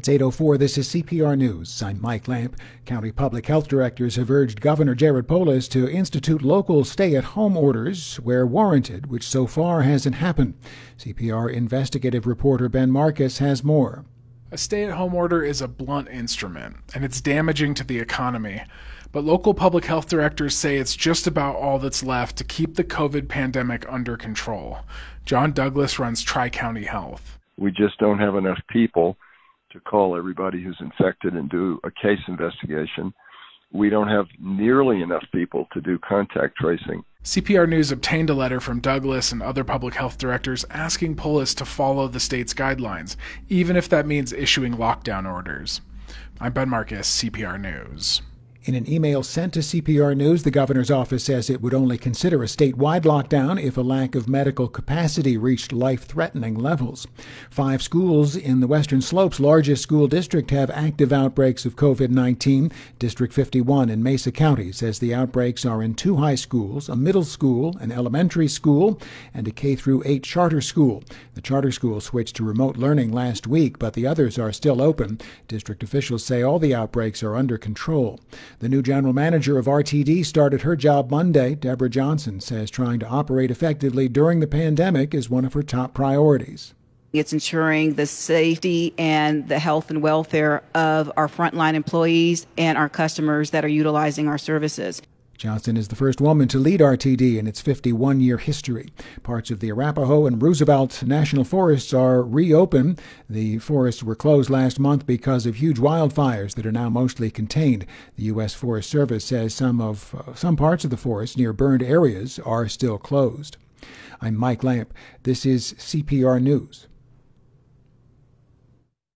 It's 8:04. This is CPR News. I'm Mike Lamp. County public health directors have urged Governor Jared Polis to institute local stay-at-home orders where warranted, which so far hasn't happened. CPR investigative reporter Ben Marcus has more. A stay-at-home order is a blunt instrument, and it's damaging to the economy. But local public health directors say it's just about all that's left to keep the COVID pandemic under control. John Douglas runs Tri-County Health. We just don't have enough people to call everybody who's infected and do a case investigation. We don't have nearly enough people to do contact tracing. CPR News obtained a letter from Douglas and other public health directors asking Polis to follow the state's guidelines, even if that means issuing lockdown orders. I'm Ben Marcus, CPR News. In an email sent to CPR News, the governor's office says it would only consider a statewide lockdown if a lack of medical capacity reached life-threatening levels. 5 schools in the Western Slope's largest school district have active outbreaks of COVID-19. District 51 in Mesa County says the outbreaks are in 2 high schools, a middle school, an elementary school, and a K-8 charter school. The charter school switched to remote learning last week, but the others are still open. District officials say all the outbreaks are under control. The new general manager of RTD started her job Monday. Deborah Johnson says trying to operate effectively during the pandemic is one of her top priorities. It's ensuring the safety and the health and welfare of our frontline employees and our customers that are utilizing our services. Johnson is the first woman to lead RTD in its 51-year history. Parts of the Arapahoe and Roosevelt National Forests are reopened. The forests were closed last month because of huge wildfires that are now mostly contained. The U.S. Forest Service says some parts of the forest near burned areas are still closed. I'm Mike Lamp. This is CPR News.